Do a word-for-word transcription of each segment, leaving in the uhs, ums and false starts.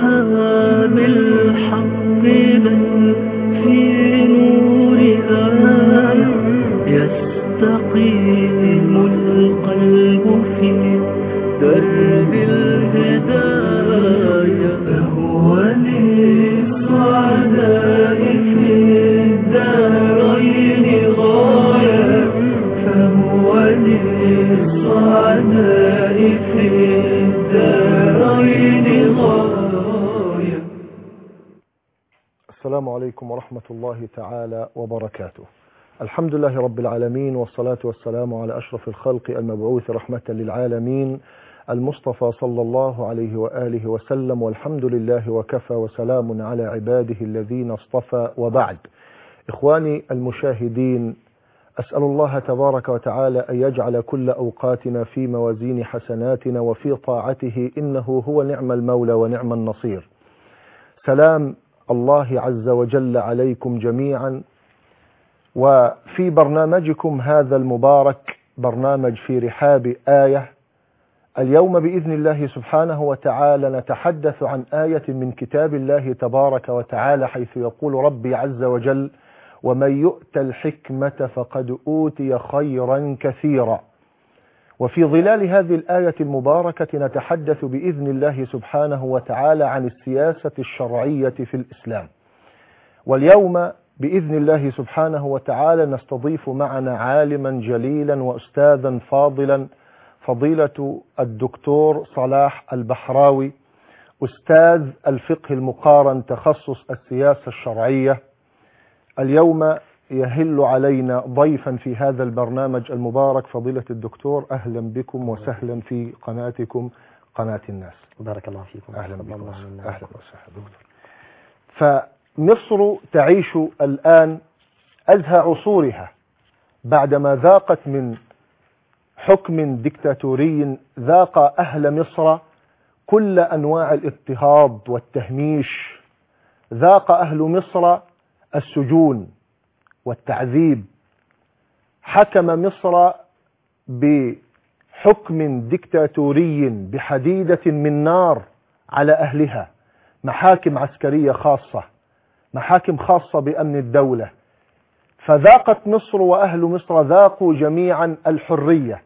أصحاب الحق بل في نور آية يستقيم القلب في درب الهداية فهو للسعداء في الدارين غاية فهو للسعداء في الدارين غاية. السلام عليكم ورحمة الله تعالى وبركاته. الحمد لله رب العالمين، والصلاة والسلام على أشرف الخلق المبعوث رحمة للعالمين المصطفى صلى الله عليه وآله وسلم، والحمد لله وكفى وسلام على عباده الذين اصطفى، وبعد. إخواني المشاهدين، أسأل الله تبارك وتعالى أن يجعل كل أوقاتنا في موازين حسناتنا وفي طاعته، إنه هو نعم المولى ونعم النصير. سلام الله عز وجل عليكم جميعا، وفي برنامجكم هذا المبارك، برنامج في رحاب آية. اليوم بإذن الله سبحانه وتعالى نتحدث عن آية من كتاب الله تبارك وتعالى، حيث يقول ربي عز وجل: ومن يؤت الحكمة فقد أوتي خيرا كثيرا. وفي ظلال هذه الآية المباركة نتحدث بإذن الله سبحانه وتعالى عن السياسة الشرعية في الإسلام. واليوم بإذن الله سبحانه وتعالى نستضيف معنا عالما جليلا وأستاذا فاضلا، فضيلة الدكتور صلاح البحراوي، أستاذ الفقه المقارن تخصص السياسة الشرعية. اليوم يهل علينا ضيفا في هذا البرنامج المبارك فضيلة الدكتور. أهلا بكم وسهلا في قناتكم قناة الناس. بارك الله فيكم. أهلا بكم. أهلا وسهلا دكتور. فمصر تعيش الآن أزهى عصورها بعدما ذاقت من حكم ديكتاتوري، ذاق أهل مصر كل أنواع الاضطهاد والتهميش، ذاق أهل مصر السجون والتعذيب. حكم مصر بحكم ديكتاتوري بحديدة من نار على أهلها، محاكم عسكرية خاصة، محاكم خاصة بأمن الدولة. فذاقت مصر وأهل مصر ذاقوا جميعا الحرية،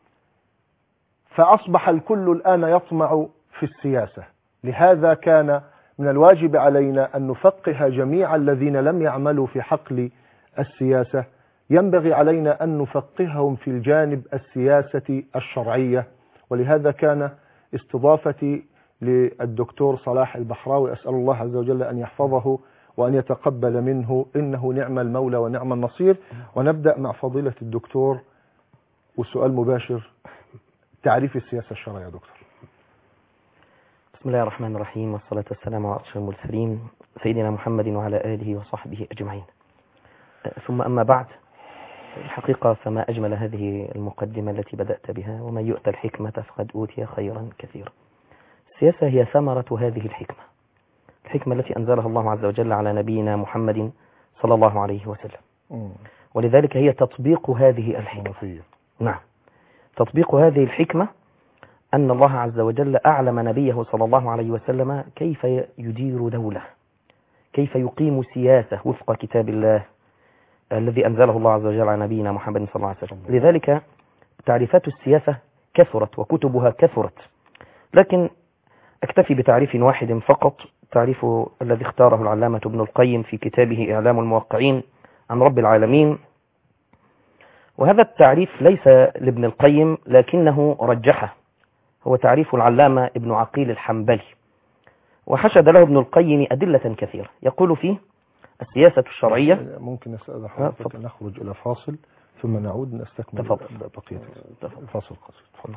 فأصبح الكل الآن يطمع في السياسة. لهذا كان من الواجب علينا أن نفقه جميع الذين لم يعملوا في حقل السياسة، ينبغي علينا أن نفقههم في الجانب السياسة الشرعية. ولهذا كان استضافتي للدكتور صلاح البحراوي، أسأل الله عز وجل أن يحفظه وأن يتقبل منه، إنه نعم المولى ونعم النصير. ونبدأ مع فضيلة الدكتور وسؤال مباشر: تعريف السياسة الشرعية يا دكتور. بسم الله الرحمن الرحيم، والصلاة والسلام على أشرف المرسلين سيدنا محمد وعلى آله وصحبه أجمعين. ثم أما بعد، الحقيقة فما أجمل هذه المقدمة التي بدأت بها: ومن يؤت الحكمة فقد أوتي خيرا كثيرا. السياسة هي ثمرة هذه الحكمة، الحكمة التي أنزلها الله عز وجل على نبينا محمد صلى الله عليه وسلم. ولذلك هي تطبيق هذه الحكمة. نعم، تطبيق هذه الحكمة أن الله عز وجل أعلم نبيه صلى الله عليه وسلم كيف يدير دولة، كيف يقيم سياسة وفق كتاب الله الذي أنزله الله عز وجل على نبينا محمد صلى الله عليه وسلم. لذلك تعريفات السياسة كثرت وكتبها كثرت، لكن أكتفي بتعريف واحد فقط، تعريف الذي اختاره العلامة ابن القيم في كتابه إعلام الموقعين عن رب العالمين. وهذا التعريف ليس لابن القيم لكنه رجحه، هو تعريف العلامة ابن عقيل الحنبلي، وحشد له ابن القيم أدلة كثيرة. يقول فيه: السياسة الشرعية. ممكن نسأل حضرتك نخرج إلى فاصل ثم نعود نستكمل بقية الفاصل القصير. تفضل.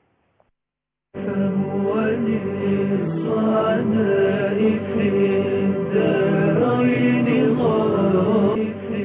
فهو للصعداء في الدارين غاية في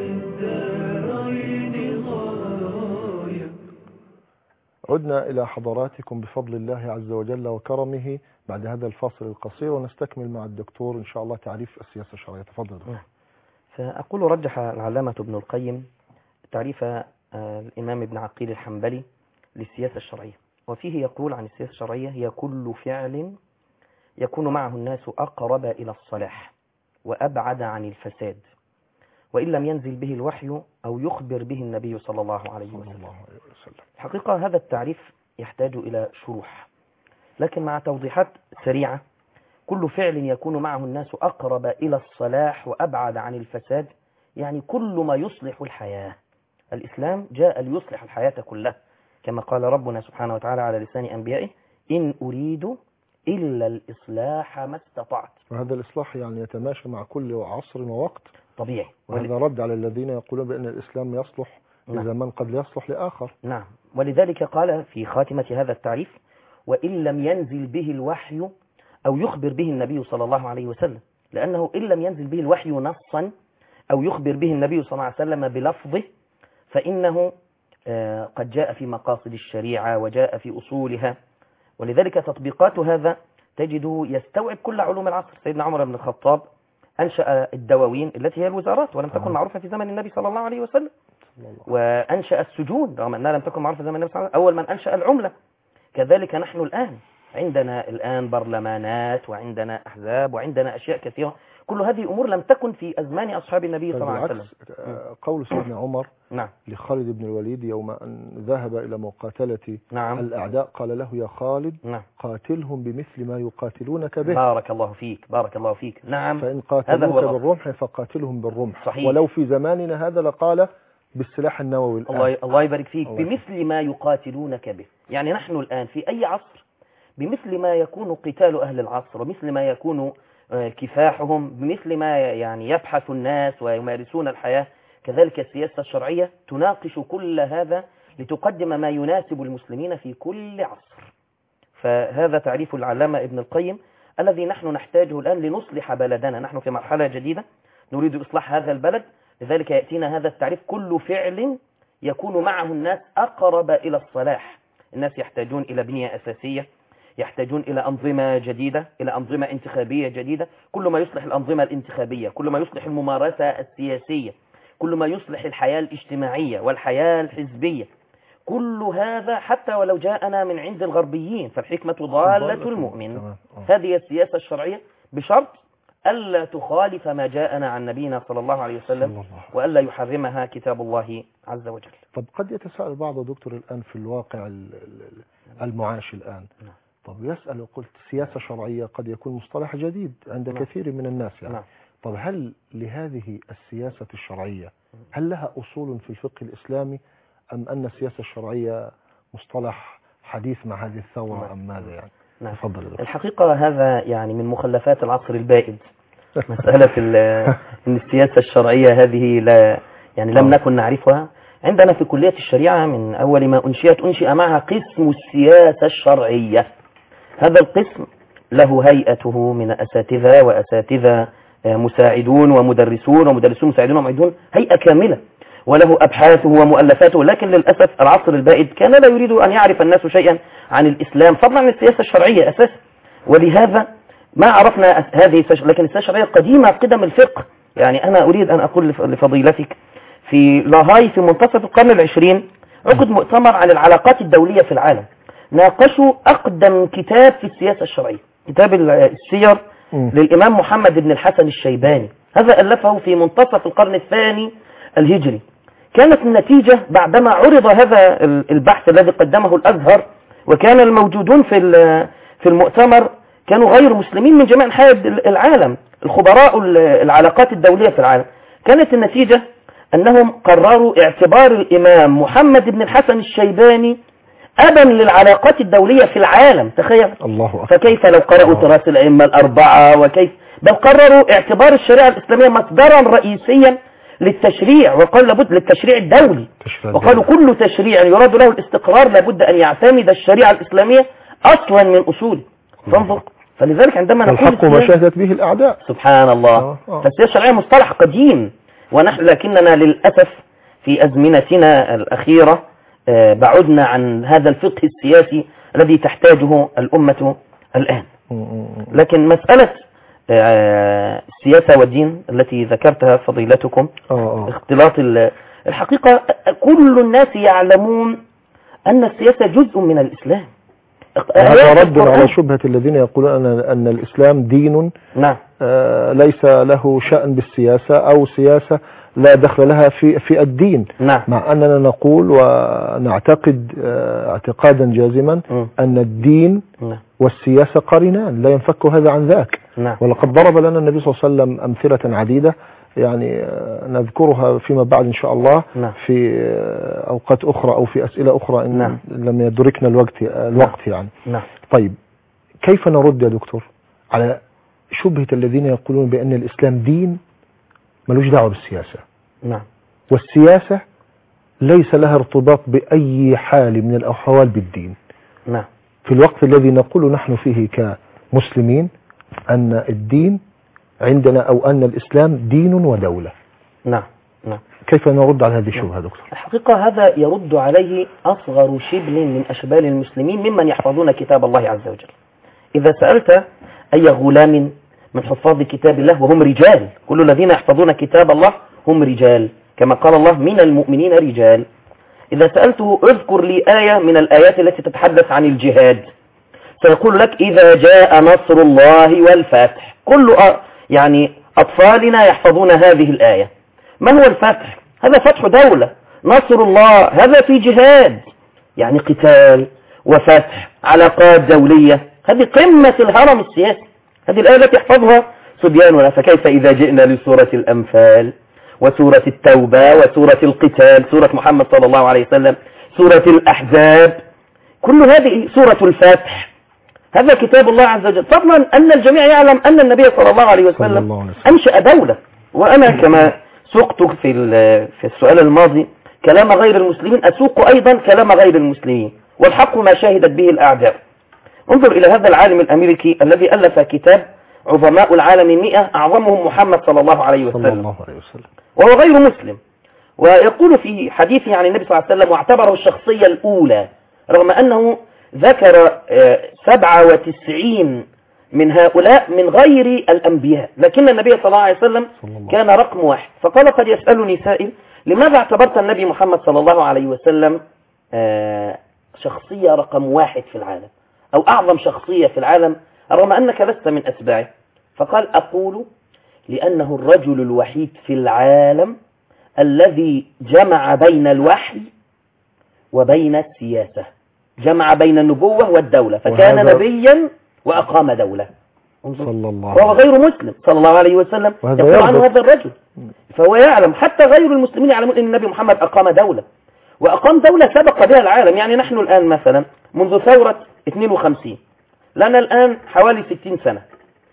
الدارين غاية. عدنا إلى حضراتكم بفضل الله عز وجل وكرمه بعد هذا الفاصل القصير، ونستكمل مع الدكتور إن شاء الله تعريف السياسة الشرعية. تفضل. فأقول: رجح العلامة ابن القيم تعريف الإمام ابن عقيل الحنبلي للسياسة الشرعية، وفيه يقول عن السياسة الشرعية: هي كل فعل يكون معه الناس أقرب إلى الصلاح وأبعد عن الفساد، وإن لم ينزل به الوحي أو يخبر به النبي صلى الله عليه وسلم. الحقيقة هذا التعريف يحتاج إلى شروح، لكن مع توضيحات سريعة. كل فعل يكون معه الناس أقرب إلى الصلاح وأبعد عن الفساد، يعني كل ما يصلح الحياة. الإسلام جاء ليصلح الحياة كلها، كما قال ربنا سبحانه وتعالى على لسان أنبيائه: إن أريد إلا الإصلاح ما استطعت. وهذا الإصلاح يعني يتماشى مع كل عصر ووقت طبيعي، وهذا رد على الذين يقولون بأن الإسلام يصلح نعم. لزمان قد يصلح لآخر. نعم، ولذلك قال في خاتمة هذا التعريف: وإن لم ينزل به الوحي أو يخبر به النبي صلى الله عليه وسلم، لأنه إن لم ينزل به الوحي نصا أو يخبر به النبي صلى الله عليه وسلم بلفظه، فإنه قد جاء في مقاصد الشريعة وجاء في أصولها، ولذلك تطبيقات هذا تجده يستوعب كل علوم العصر. سيدنا عمر بن الخطاب أنشأ الدواوين التي هي الوزارات، ولم تكن معروفة في زمن النبي صلى الله عليه وسلم، وأنشأ السجون رغم أنها لم تكن معروفة في زمن النبي صلى الله عليه وسلم، أول من أنشأ العملة. كذلك نحن الآن عندنا الآن برلمانات وعندنا أحزاب وعندنا أشياء كثيرة، كل هذه أمور لم تكن في أزمان أصحاب النبي صلى الله عليه وسلم. قول سيدنا عمر نعم. لخالد بن الوليد يوم أن ذهب إلى مقاتلة نعم. الأعداء قال له: يا خالد نعم. قاتلهم بمثل ما يقاتلونك به. بارك الله فيك، بارك الله فيك. نعم. فإن قاتلوك بالرمح فقاتلهم بالرمح. صحيح. ولو في زماننا هذا لقال بالسلاح النووي الآن. الله الله يبارك فيك. الله بمثل ما يقاتلونك به، يعني نحن الآن في أي عصر بمثل ما يكون قتال أهل العصر، ومثل ما يكون كفاحهم، بمثل ما يعني يبحث الناس ويمارسون الحياة، كذلك السياسة الشرعية تناقش كل هذا لتقدم ما يناسب المسلمين في كل عصر. فهذا تعريف العلامة ابن القيم الذي نحن نحتاجه الآن لنصلح بلدنا. نحن في مرحلة جديدة نريد إصلاح هذا البلد، لذلك يأتينا هذا التعريف: كل فعل يكون معه الناس أقرب إلى الصلاح. الناس يحتاجون إلى بنية أساسية، يحتاجون إلى أنظمة جديدة، إلى أنظمة انتخابية جديدة. كل ما يصلح الأنظمة الانتخابية، كل ما يصلح الممارسة السياسية، كل ما يصلح الحياة الاجتماعية والحياة الحزبية، كل هذا حتى ولو جاءنا من عند الغربيين، فالحكمة ضالة المؤمن. هذه السياسة الشرعية بشرط ألا تخالف ما جاءنا عن نبينا صلى الله عليه وسلم، وألا يحرمها كتاب الله عز وجل. طب قد يتساءل بعض دكتور الآن في الواقع المعاش الآن، طب يسأل وقلت سياسة شرعية قد يكون مصطلح جديد عند نعم. كثير من الناس يعني. نعم. طب هل لهذه السياسة الشرعية هل لها أصول في الفقه الإسلامي، أم أن السياسة الشرعية مصطلح حديث مع هذه الثورة نعم. أم ماذا يعني؟ نعم. تفضل. الحقيقة هذا يعني من مخلفات العصر البائد. مسألة أن السياسة الشرعية هذه لا يعني لم نكن نعرفها. عندنا في كلية الشريعة من أول ما أنشئت أنشئ معها قسم السياسة الشرعية. هذا القسم له هيئته من أساتذة وأساتذة مساعدون ومدرسون ومدرسون مساعدون ومعيدون، هيئة كاملة، وله أبحاثه ومؤلفاته. لكن للأسف العصر البائد كان لا يريد أن يعرف الناس شيئا عن الإسلام فضلا عن السياسة الشرعية أساسا، ولهذا ما عرفنا هذه. لكن السياسة الشرعية قديمة قدم الفقه. يعني أنا أريد أن أقول لفضيلتك في لاهاي في منتصف القرن العشرين عقد مؤتمر عن العلاقات الدولية في العالم، ناقشوا أقدم كتاب في السياسة الشرعية، كتاب السير للإمام محمد بن الحسن الشيباني. هذا ألفه في منتصف القرن الثاني الهجري. كانت النتيجة بعدما عرض هذا البحث الذي قدمه الأزهر، وكان الموجودون في في المؤتمر كانوا غير مسلمين من جميع أنحاء العالم، الخبراء العلاقات الدولية في العالم، كانت النتيجة أنهم قرروا اعتبار الإمام محمد بن الحسن الشيباني أبا للعلاقات الدولية في العالم. تخيل. الله أكبر. فكيف لو قرأوا تراث الأئمة الأربعة، وكيف بل قرروا اعتبار الشريعة الإسلامية مصدرا رئيسيا للتشريع، وقال لابد للتشريع الدولي، وقالوا كل تشريع يراد له الاستقرار لابد أن يعتمد الشريعة الإسلامية أصلا من أصوله. فانظر، فلذلك عندما نقول الحق ما شهدت به الأعداء. سبحان الله. فالسياسة الشرعية مصطلح قديم، ونحن لكننا للأسف في أزمنتنا الأخيرة بعدنا عن هذا الفقه السياسي الذي تحتاجه الأمة الآن. لكن مسألة السياسة والدين التي ذكرتها فضيلتكم، اختلاط الحقيقة كل الناس يعلمون أن السياسة جزء من الإسلام. هذا رد على شبهة الذين يقولون أن, أن الإسلام دين نعم آه ليس له شأن بالسياسة أو سياسة لا دخل لها في في الدين. نعم. مع أننا نقول ونعتقد آه اعتقادا جازما م. أن الدين نعم. والسياسة قرينان لا ينفك هذا عن ذاك. نعم. ولقد ضرب لنا النبي صلى الله عليه وسلم أمثلة عديدة يعني نذكرها فيما بعد إن شاء الله نعم. في أوقات أخرى أو في أسئلة أخرى إن نعم. لم يدركنا الوقت الوقت يعني. نعم. طيب كيف نرد يا دكتور على شبهة الذين يقولون بأن الإسلام دين ملوش دعوة بالسياسة؟ نعم. والسياسة ليس لها ارتباط بأي حال من الأحوال بالدين. نعم. في الوقت الذي نقول نحن فيه كمسلمين أن الدين عندنا أو أن الإسلام دين ودولة. نعم. نعم. كيف نرد على هذه الشبهة دكتور؟ الحقيقة هذا يرد عليه أصغر شبل من أشبال المسلمين ممن يحفظون كتاب الله عز وجل. إذا سألت أي غلام من حفاظ كتاب الله وهم رجال، كل الذين يحفظون كتاب الله هم رجال كما قال الله من المؤمنين رجال. إذا سألته اذكر لي آية من الآيات التي تتحدث عن الجهاد سيقول لك إذا جاء نصر الله والفتح. كل يعني أطفالنا يحفظون هذه الآية. ما هو الفتح؟ هذا فتح دولة. نصر الله هذا في جهاد يعني قتال وفتح علاقات دولية. هذه قمة الهرم السياسي. هذه الآية التي يحفظها صبياننا. فكيف إذا جئنا لسورة الأنفال وسورة التوبة وسورة القتال، سورة محمد صلى الله عليه وسلم، سورة الأحزاب، كل هذه سورة الفتح، هذا كتاب الله عز وجل. فضلا أن الجميع يعلم أن النبي صلى الله عليه وسلم أنشأ دولة. وأنا كما سقت في في السؤال الماضي كلام غير المسلمين أسوق أيضا كلام غير المسلمين، والحق ما شاهدت به الأعداء. انظر إلى هذا العالم الأمريكي الذي ألف كتاب عظماء العالم مئة أعظمهم محمد صلى الله عليه وسلم وهو غير مسلم، ويقول في حديثه عن النبي صلى الله عليه وسلم واعتبره الشخصية الأولى رغم أنه ذكر سبعة وتسعين من هؤلاء من غير الأنبياء، لكن النبي صلى الله عليه وسلم كان رقم واحد. فقال قد يسألني سائل لماذا اعتبرت النبي محمد صلى الله عليه وسلم شخصية رقم واحد في العالم أو أعظم شخصية في العالم رغم أنك لست من أتباعه؟ فقال أقول لأنه الرجل الوحيد في العالم الذي جمع بين الوحي وبين السياسة، جمع بين النبوة والدولة، فكان نبيا وأقام دولة. صلى الله وهو غير مسلم صلى الله عليه وسلم يقول عنه هذا الرجل. فهو يعلم حتى غير المسلمين يعلمون أن النبي محمد أقام دولة، وأقام دولة سبق بها العالم. يعني نحن الآن مثلا منذ ثورة اثنين وخمسين لنا الآن حوالي ستين سنة.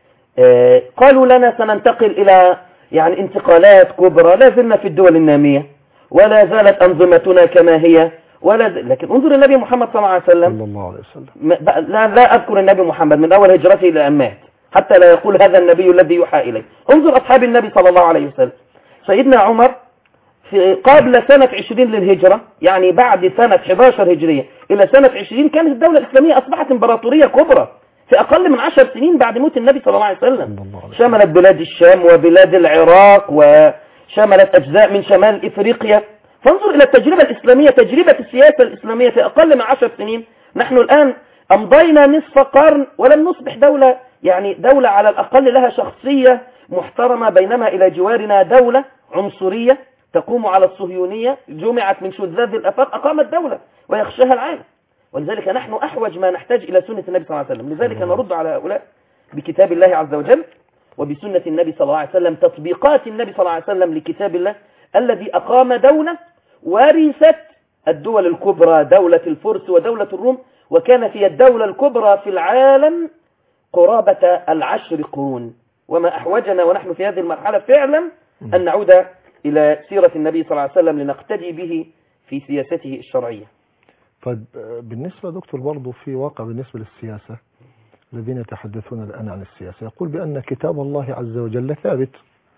آه قالوا لنا سننتقل إلى يعني انتقالات كبرى، لا زلنا في الدول النامية ولا زالت أنظمتنا كما هي ولا ز... لكن انظر النبي محمد صلى الله عليه وسلم, صلى الله عليه وسلم. لا, لا أذكر النبي محمد من أول هجرته إلى أمات حتى لا يقول هذا النبي الذي يوحى إليه. انظر أصحاب النبي صلى الله عليه وسلم. سيدنا عمر في قبل سنة عشرين للهجرة، يعني بعد سنة إحدى عشرة هجرية إلى سنة عشرين كانت الدولة الإسلامية أصبحت إمبراطورية كبرى في أقل من عشر سنين بعد موت النبي صلى الله عليه وسلم. شملت بلاد الشام وبلاد العراق وشملت أجزاء من شمال إفريقيا. فانظر إلى التجربة الإسلامية، تجربة السياسة الإسلامية في أقل من عشر سنين. نحن الآن أمضينا نصف قرن ولم نصبح دولة، يعني دولة على الأقل لها شخصية محترمة، بينما إلى جوارنا دولة عنصرية تقوم على الصهيونية جمعت من شذاذ الأفاق أقامت دولة ويخشاها العالم. ولذلك نحن أحوج ما نحتاج إلى سنة النبي صلى الله عليه وسلم. لذلك نرد على هؤلاء بكتاب الله عز وجل وبسنة النبي صلى الله عليه وسلم، تطبيقات النبي صلى الله عليه وسلم لكتاب الله الذي أقام دولة ورثت الدول الكبرى، دولة الفرس ودولة الروم، وكان في الدولة الكبرى في العالم قرابة العشر قرون. وما أحوجنا ونحن في هذه المرحلة فعلا أن نعود إلى سيرة النبي صلى الله عليه وسلم لنقتدي به في سياسته الشرعية. طيب بالنسبة دكتور برضو في واقع بالنسبة للسياسة الذين يتحدثون الآن عن السياسة يقول بأن كتاب الله عز وجل ثابت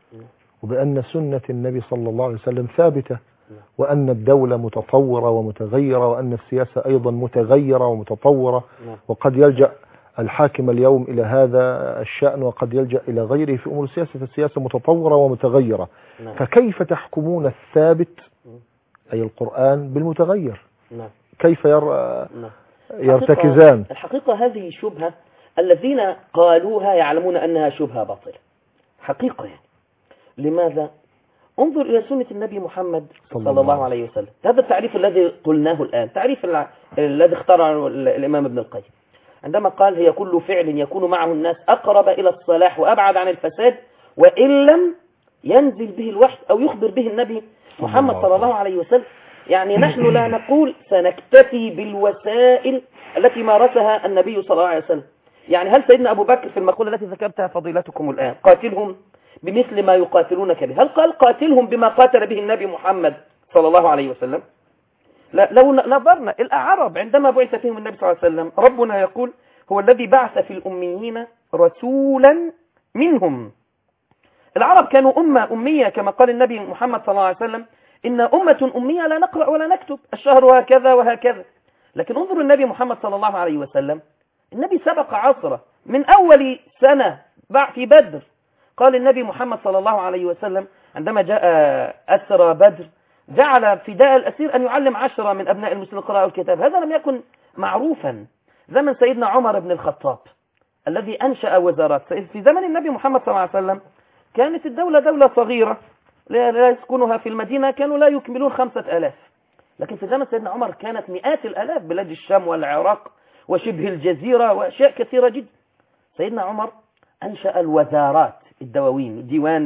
وبأن سنة النبي صلى الله عليه وسلم ثابتة وأن الدولة متطورة ومتغيرة وأن السياسة أيضا متغيرة ومتطورة، وقد يلجأ الحاكم اليوم إلى هذا الشأن وقد يلجأ إلى غيره في أمور السياسة، فالسياسة متطورة ومتغيرة. فكيف تحكمون الثابت أي القرآن بالمتغير؟ كيف يرى يرتكزان. الحقيقة هذه شبهة، الذين قالوها يعلمون أنها شبهة باطلة حقيقة. يعني لماذا؟ انظر إلى سنة النبي محمد صلى, صلى الله عليه وسلم. هذا التعريف الذي قلناه الآن، تعريف الذي اخترعه الإمام ابن القيم عندما قال: هي كل فعل يكون معه الناس أقرب إلى الصلاح وأبعد عن الفساد، وإن لم ينزل به الوحي أو يخبر به النبي محمد صلى الله عليه وسلم. يعني نحن لا نقول سنكتفي بالوسائل التي مارسها النبي صلى الله عليه وسلم. يعني هل سيدنا أبو بكر في المقولة التي ذكرتها فضيلتكم الآن قاتلهم بمثل ما يقاتلونك به، هل قال قاتلهم بما قاتل به النبي محمد صلى الله عليه وسلم؟ لا. لو نظرنا الأعراب عندما بعث فيهم النبي صلى الله عليه وسلم، ربنا يقول: هو الذي بعث في الأميين رسولا منهم. العرب كانوا أمة أمية كما قال النبي محمد صلى الله عليه وسلم: إن أمة أمية لا نقرأ ولا نكتب، الشهر هكذا وهكذا. لكن انظروا النبي محمد صلى الله عليه وسلم، النبي سبق عصره من أول سنة في بدر. قال النبي محمد صلى الله عليه وسلم عندما جاء أسرى بدر جعل فداء الأسير أن يعلم عشرة من أبناء المسلمين القراءة والكتاب. هذا لم يكن معروفا زمن سيدنا عمر بن الخطاب الذي أنشأ وزارات. في زمن النبي محمد صلى الله عليه وسلم كانت الدولة دولة صغيرة لا يسكنها في المدينة، كانوا لا يكملون خمسة آلاف. لكن في زمن سيدنا عمر كانت مئات الآلاف، بلاد الشام والعراق وشبه الجزيرة وأشياء كثيرة جدا. سيدنا عمر أنشأ الوزارات، الدواوين، ديوان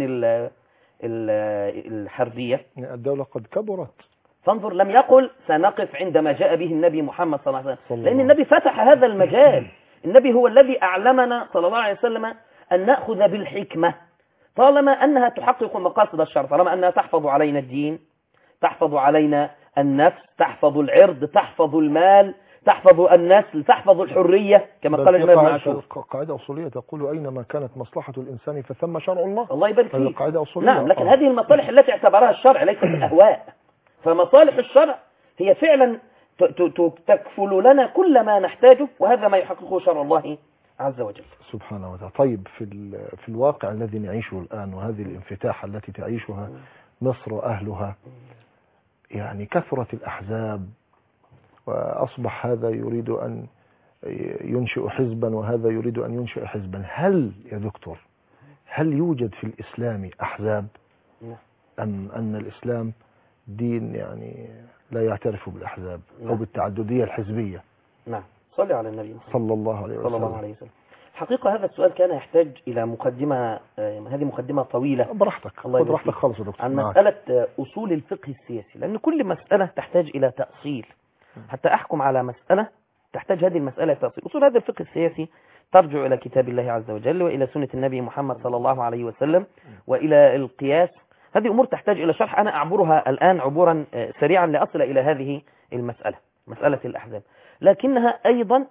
الحربية. الدولة قد كبرت. فانظر، لم يقل سنقف عندما جاء به النبي محمد صلى الله عليه وسلم، لأن النبي فتح هذا المجال. النبي هو الذي أعلمنا صلى الله عليه وسلم أن نأخذ بالحكمة طالما أنها تحقق مقاصد الشرع، طالما أنها تحفظ علينا الدين، تحفظ علينا النفس، تحفظ العرض، تحفظ المال، تحفظ النسل، تحفظ الحرية كما قال الإمام عاشور. قاعدة أصولية تقول: أينما كانت مصلحة الإنسان فثم شرع الله. الله يبارك فيك. قاعدة أصولية. نعم، لكن هذه المصالح التي اعتبرها الشرع ليست الأهواء. فمصالح الشرع هي فعلا تكفل لنا كل ما نحتاجه، وهذا ما يحققه شرع الله عز وجل سبحانه وتعالى. طيب، في في الواقع الذي نعيشه الآن، وهذه الانفتاح التي تعيشها مصر وأهلها، يعني كثرت الأحزاب، وأصبح هذا يريد أن ينشئ حزبا وهذا يريد أن ينشئ حزبا. هل يا دكتور هل يوجد في الإسلام أحزاب، أم أن الإسلام دين يعني لا يعترف بالأحزاب أو بالتعددية الحزبية؟ نعم، صلي على النبي صلى الله عليه وسلم. صلى الله عليه وسلم. حقيقة هذا السؤال كان يحتاج إلى مقدمة، هذه مقدمة طويلة. براحتك، خذ راحتك خالص يا دكتور. عن مسألة أصول الفقه السياسي، لأن كل مسألة تحتاج إلى تأصيل. حتى أحكم على مسألة تحتاج هذه المسألة تأصيل. أصول هذا الفقه السياسي ترجع إلى كتاب الله عز وجل، وإلى سنة النبي محمد صلى الله عليه وسلم، وإلى القياس. هذه أمور تحتاج إلى شرح، أنا أعبرها الآن عبورا سريعا لأصل إلى هذه المسألة، مسألة الأحزاب. لكنها أيضا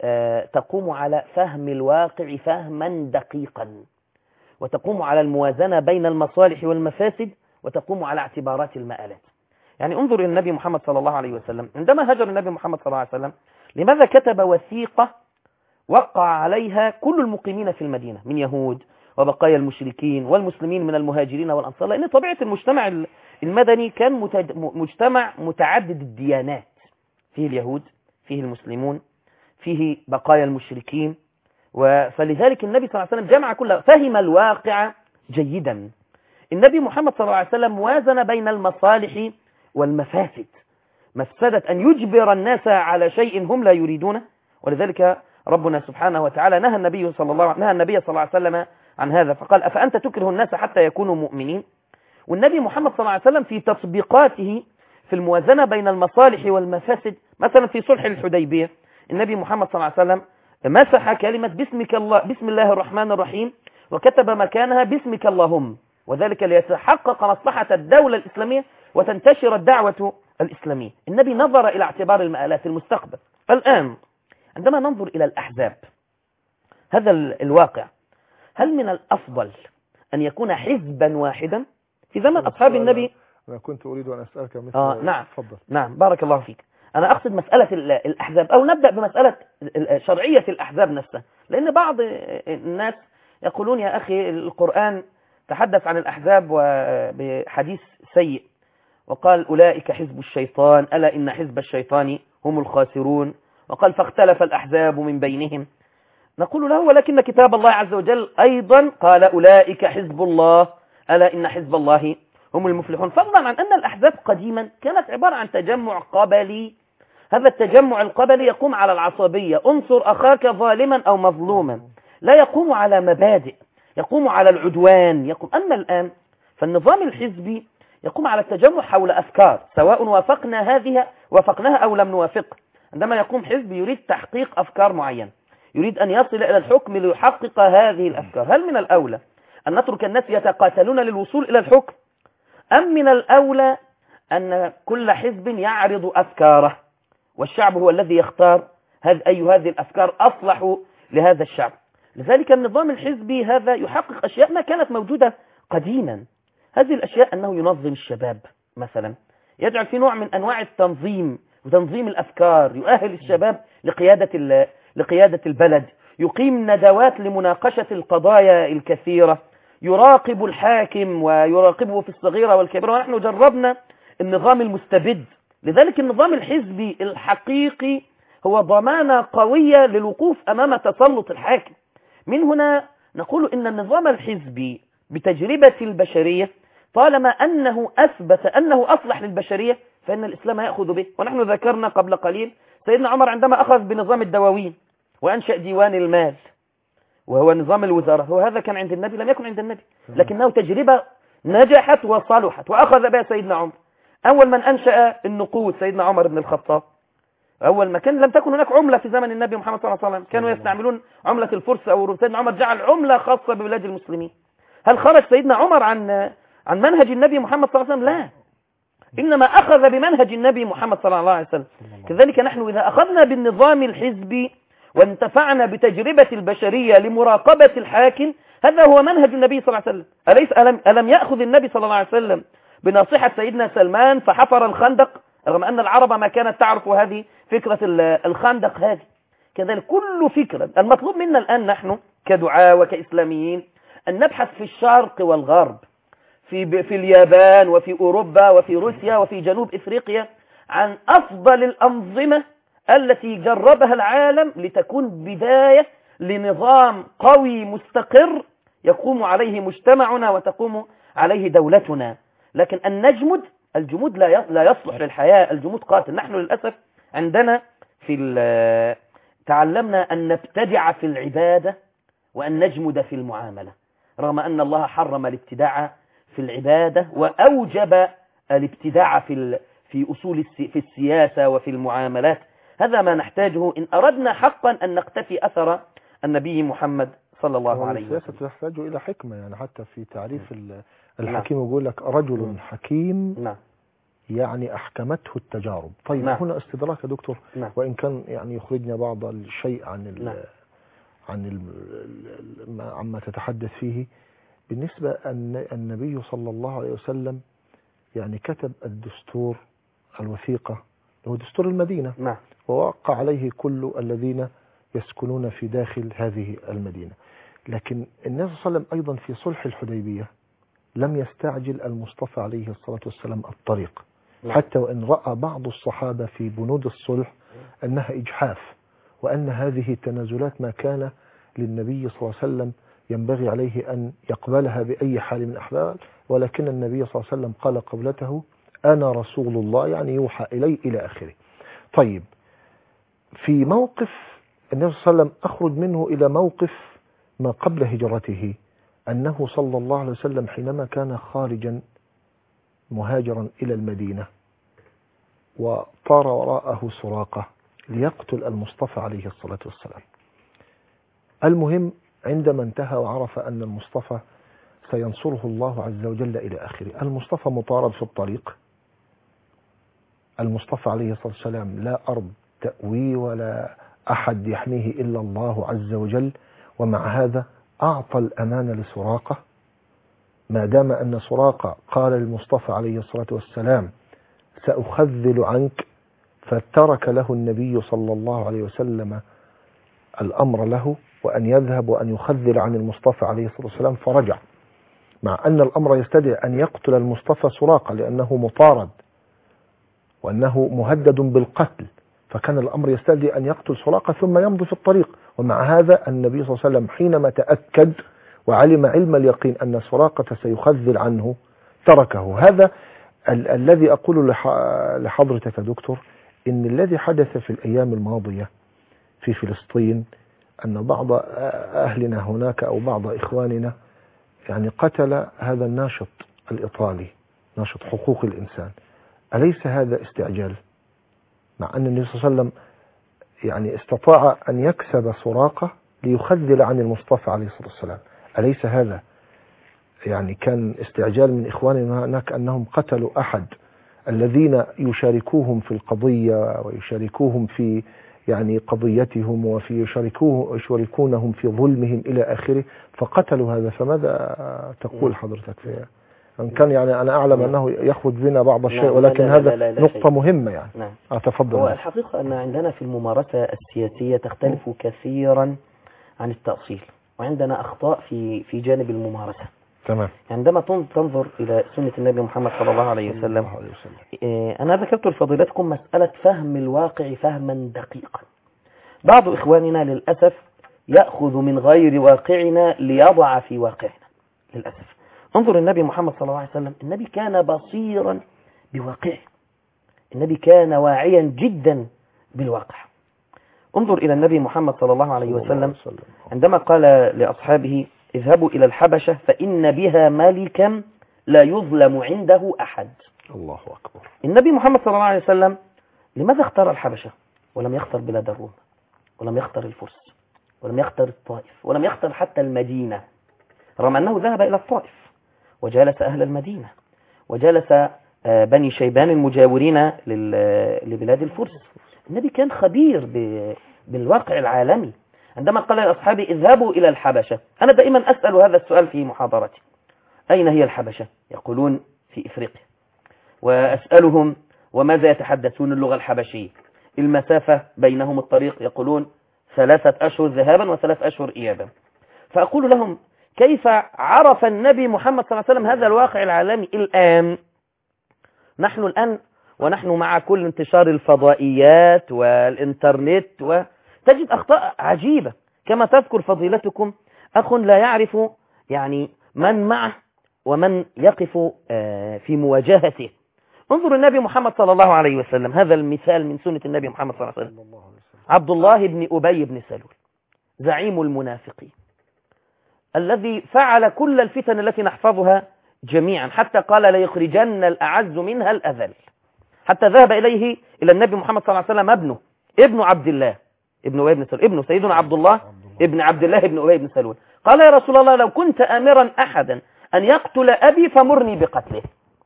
تقوم على فهم الواقع فهما دقيقا، وتقوم على الموازنة بين المصالح والمفاسد، وتقوم على اعتبارات المآلات. يعني انظر إلى النبي محمد صلى الله عليه وسلم عندما هاجر النبي محمد صلى الله عليه وسلم، لماذا كتب وثيقة وقع عليها كل المقيمين في المدينة من يهود وبقايا المشركين والمسلمين من المهاجرين والأنصار؟ لأن طبيعة المجتمع المدني كان مجتمع متعدد الديانات، فيه اليهود، فيه المسلمون، فيه بقايا المشركين. فلذلك النبي صلى الله عليه وسلم جمع كلها، فهم الواقع جيدا. النبي محمد صلى الله عليه وسلم وازن بين المصالح والمفاسد، مفسدة أن يجبر الناس على شيء هم لا يريدونه، ولذلك ربنا سبحانه وتعالى نهى النبي صلى الله نهى النبي صلى الله عليه وسلم عن هذا، فقال: أفأنت تكره الناس حتى يكونوا مؤمنين؟ والنبي محمد صلى الله عليه وسلم في تطبيقاته في الموازنة بين المصالح والمفاسد، مثلا في صلح الحديبية النبي محمد صلى الله عليه وسلم مسح كلمة بسمك الله بسم الله الرحمن الرحيم، وكتب مكانها باسمك اللهم، وذلك ليتحقق مصلحة الدولة الإسلامية وتنتشر الدعوة الإسلامية. النبي نظر إلى اعتبار المآلات المستقبل. الآن عندما ننظر إلى الأحزاب، هذا الواقع، هل من الأفضل أن يكون حزبا واحدا في زمن أصحاب النبي؟ أنا كنت أريد أن أسألك مثل آه نعم. تفضل. نعم، بارك الله فيك. أنا أقصد مسألة الأحزاب، أو نبدأ بمسألة شرعية الأحزاب نفسها، لأن بعض الناس يقولون: يا أخي القرآن تحدث عن الأحزاب بحديث سيء، وقال: أولئك حزب الشيطان، ألا إن حزب الشيطان هم الخاسرون، وقال فاختلف الأحزاب من بينهم، نقول له ولكن كتاب الله عز وجل أيضا قال أولئك حزب الله ألا إن حزب الله هم المفلحون. فضلا عن أن الأحزاب قديما كانت عبارة عن تجمع قبلي، هذا التجمع القبلي يقوم على العصبية، انصر أخاك ظالما أو مظلوما، لا يقوم على مبادئ، يقوم على العدوان يقوم. أما الآن فالنظام الحزبي يقوم على التجمع حول أفكار، سواء وافقنا هذه وافقناها أو لم نوافق. عندما يقوم حزب يريد تحقيق أفكار معينة، يريد أن يصل إلى الحكم ليحقق هذه الأفكار، هل من الأولى أن نترك الناس يتقاتلون للوصول إلى الحكم، أم من الأولى أن كل حزب يعرض أفكاره والشعب هو الذي يختار هذه أي هذه الأفكار أصلح لهذا الشعب؟ لذلك النظام الحزبي هذا يحقق أشياء ما كانت موجودة قديما. هذه الأشياء أنه ينظم الشباب مثلا، يجعل في نوع من أنواع التنظيم وتنظيم الأفكار، يؤهل الشباب لقيادة لقيادة البلد، يقيم ندوات لمناقشة القضايا الكثيرة، يراقب الحاكم ويراقبه في الصغيرة والكبيرة. ونحن جربنا النظام المستبد. لذلك النظام الحزبي الحقيقي هو ضمانة قوية للوقوف أمام تسلط الحاكم. من هنا نقول إن النظام الحزبي بتجربة البشرية طالما أنه أثبت أنه أصلح للبشرية فإن الإسلام يأخذ به. ونحن ذكرنا قبل قليل سيدنا عمر عندما أخذ بنظام الدواوين وأنشأ ديوان المال وهو نظام الوزارة، وهذا كان عند النبي، لم يكن عند النبي، لكنه تجربة نجحت وصلحت وأخذ بها سيدنا عمر. أول من أنشأ النقود سيدنا عمر بن الخطاب، أول ما كان لم تكن هناك عملة في زمن النبي محمد صلى الله عليه وسلم، كانوا يستعملون عملة الفرس أو الروم. سيدنا عمر جعل عملة خاصة ببلاد المسلمين. هل خرج سيدنا عمر عن عن منهج النبي محمد صلى الله عليه وسلم؟ لا، إنما أخذ بمنهج النبي محمد صلى الله عليه وسلم. كذلك نحن إذا أخذنا بالنظام الحزبي وانتفعنا بتجربة البشرية لمراقبة الحاكم، هذا هو منهج النبي صلى الله عليه وسلم. أليس ألم, ألم يأخذ النبي صلى الله عليه وسلم بنصيحة سيدنا سلمان فحفر الخندق، رغم أن العرب ما كانت تعرف هذه فكرة الخندق هذه؟ كذلك كل فكرة. المطلوب منا الآن نحن كدعاء وكإسلاميين أن نبحث في الشرق والغرب، في في اليابان وفي أوروبا وفي روسيا وفي جنوب إفريقيا، عن أفضل الأنظمة التي جربها العالم لتكون بداية لنظام قوي مستقر يقوم عليه مجتمعنا وتقوم عليه دولتنا. لكن أن نجمد، الجمود لا يصلح للحياة، الجمود قاتل. نحن للأسف عندنا في تعلمنا أن نبتدع في العبادة وأن نجمد في المعاملة، رغم أن الله حرم الابتداع في العبادة وأوجب الابتداع في في أصول في السياسة وفي المعاملات. هذا ما نحتاجه إن أردنا حقا أن نقتفي أثر النبي محمد صلى الله عليه وسلم. السياسة تحتاج إلى حكمة، يعني حتى في تعريف الحكيم يقول لك رجل حكيم نعم. يعني أحكمته التجارب. طيب نعم. هنا استدراك يا دكتور نعم. وإن كان يعني يخرجنا بعض الشيء عن ال نعم. عن ال عما تتحدث فيه. بالنسبة أن النبي صلى الله عليه وسلم يعني كتب الدستور الوثيقة هو دستور المدينة نعم. ووقع عليه كل الذين يسكنون في داخل هذه المدينة. لكن النبي صلى الله عليه وسلم أيضا في صلح الحديبية لم يستعجل المصطفى عليه الصلاة والسلام الطريق نعم. حتى وإن رأى بعض الصحابة في بنود الصلح أنها إجحاف وأن هذه التنازلات ما كان للنبي صلى الله عليه وسلم ينبغي عليه أن يقبلها بأي حال من الأحوال، ولكن النبي صلى الله عليه وسلم قال قبلته أنا رسول الله، يعني يوحى إلي إلى آخره. طيب في موقف النبي صلى الله عليه وسلم أخرج منه إلى موقف ما قبل هجرته، أنه صلى الله عليه وسلم حينما كان خارجا مهاجرا إلى المدينة وطار وراءه سراقة ليقتل المصطفى عليه الصلاة والسلام. المهم عندما انتهى وعرف أن المصطفى سينصره الله عز وجل إلى آخره، المصطفى مطارد في الطريق، المصطفى عليه الصلاة والسلام لا أرض تأوي ولا أحد يحميه إلا الله عز وجل، ومع هذا أعطى الأمان لسراقة ما دام أن سراقة قال للمصطفى عليه الصلاة والسلام سأخذل عنك، فترك له النبي صلى الله عليه وسلم الأمر له وأن يذهب وأن يخذل عن المصطفى عليه الصلاة والسلام، فرجع مع أن الأمر يستدعي أن يقتل المصطفى سراقة لأنه مطارد وأنه مهدد بالقتل، فكان الأمر يستدعي أن يقتل سراقة ثم يمضي في الطريق. ومع هذا النبي صلى الله عليه وسلم حينما تأكد وعلم علم اليقين أن سراقة سيخذل عنه تركه. هذا ال الذي أقول لحضرتك يا دكتور، إن الذي حدث في الأيام الماضية في فلسطين أن بعض أهلنا هناك أو بعض إخواننا يعني قتل هذا الناشط الإيطالي، ناشط حقوق الإنسان. أليس هذا استعجال؟ مع أن النبي صلى الله عليه وسلم يعني استطاع أن يكسب سراقة ليخذل عن المصطفى عليه الصلاة والسلام. أليس هذا يعني كان استعجال من إخواننا هناك أنهم قتلوا أحد الذين يشاركوهم في القضية ويشاركوهم في يعني قضيتهم وفي يشاركوه يشاركونهم في ظلمهم إلى آخره، فقتلوا هذا. فماذا تقول حضرتك فيها؟ أن كان يعني أنا أعلم أنه يخرج بنا بعض الشيء، ولكن لا لا هذا لا لا لا نقطة شيء. مهمة يعني. نعم. أتفضل. هو الحقيقة أن عندنا في الممارسة السياسية تختلف كثيرا عن التأصيل، وعندنا أخطاء في في جانب الممارسة. تمام. عندما تنظر إلى سنة النبي محمد صلى الله عليه وسلم، أنا ذكرت لفضيلتكم مسألة فهم الواقع فهما دقيقا. بعض إخواننا للأسف يأخذ من غير واقعنا ليضع في واقعنا للأسف. انظر النبي محمد صلى الله عليه وسلم، النبي كان بصيرا بواقعه، النبي كان واعيا جدا بالواقع. انظر إلى النبي محمد صلى الله عليه وسلم عندما قال لأصحابه اذهبوا إلى الحبشة فإن بها ملكا لا يظلم عنده أحد. الله أكبر. النبي محمد صلى الله عليه وسلم لماذا اختار الحبشة ولم يختار بلاد الروم، ولم يختار الفرس، ولم يختار الطائف، ولم يختار حتى المدينة، رغم أنه ذهب إلى الطائف وجالس أهل المدينة وجالس بني شيبان المجاورين لبلاد الفرس. النبي كان خبير بالواقع العالمي. عندما قال لأصحابه اذهبوا إلى الحبشة، أنا دائما أسأل هذا السؤال في محاضرتي، أين هي الحبشة؟ يقولون في إفريقيا. وأسألهم وماذا يتحدثون اللغة الحبشية؟ المسافة بينهم الطريق، يقولون ثلاثة أشهر ذهابا وثلاث أشهر إيابا. فأقول لهم كيف عرف النبي محمد صلى الله عليه وسلم هذا الواقع العالمي الآن؟ نحن الآن ونحن مع كل انتشار الفضائيات والإنترنت وتجد أخطاء عجيبة، كما تذكر فضيلتكم أخ لا يعرف يعني من معه ومن يقف في مواجهته. انظر النبي محمد صلى الله عليه وسلم، هذا المثال من سنة النبي محمد صلى الله عليه وسلم. عبد الله بن أبي بن سلول زعيم المنافقين الذي فعل كل الفتن التي نحفظها جميعا، حتى قال ليخرجن الأعز منها الأذل، حتى ذهب إليه إلى النبي محمد صلى الله عليه وسلم ابنه ابن عبد الله ابن أبي بن سلول، ابنه سيدنا عبد الله ابن عبد الله ابن أبي بن سلول. قال يا رسول الله لو كنت آمرا أحدا أن يقتل أبي فمرني بقتله،